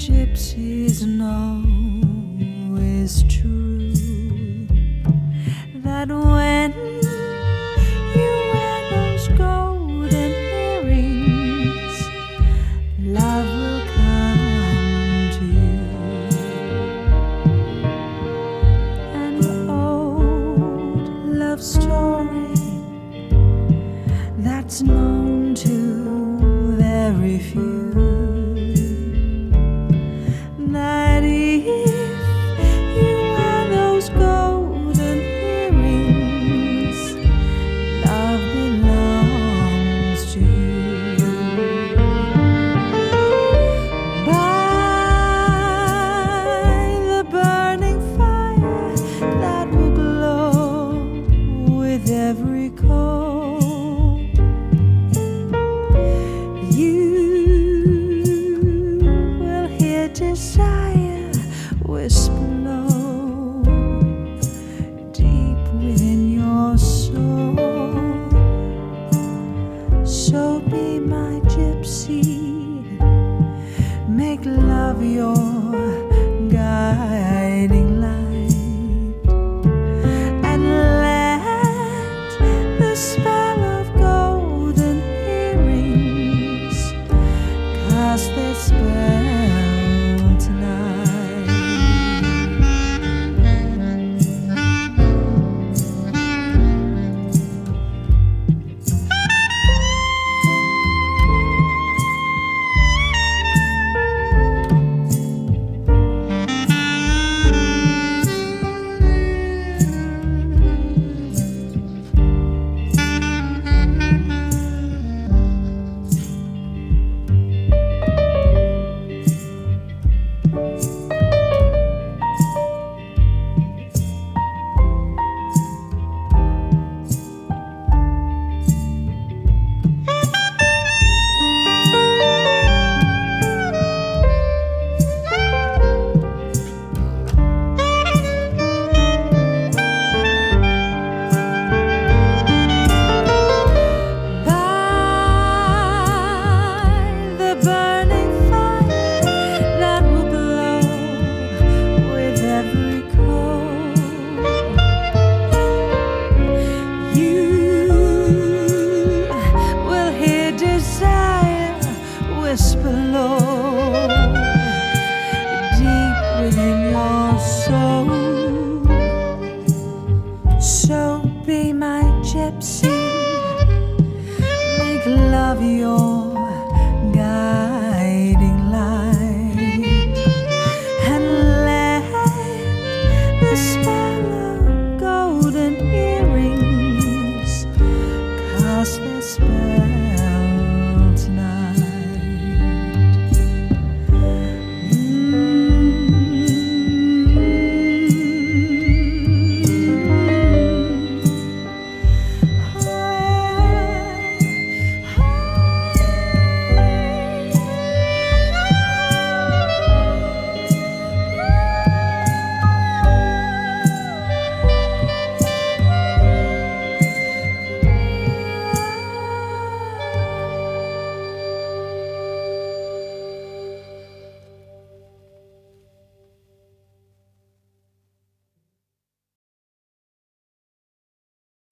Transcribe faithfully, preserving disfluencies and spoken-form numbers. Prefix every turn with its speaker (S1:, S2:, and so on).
S1: gypsies know is true, that when you wear those golden earrings, love will come to you. An old love story that's known to very few, that if you wear those golden earrings, love belongs to you. By the burning fire that will glow with every coal, you will hear desire whisper low deep within your soul. So be my gypsy, make love your guiding light, and let the spell of golden earrings cast their spell tonight. Whisper low deep within your soul. So be my gypsy, make love your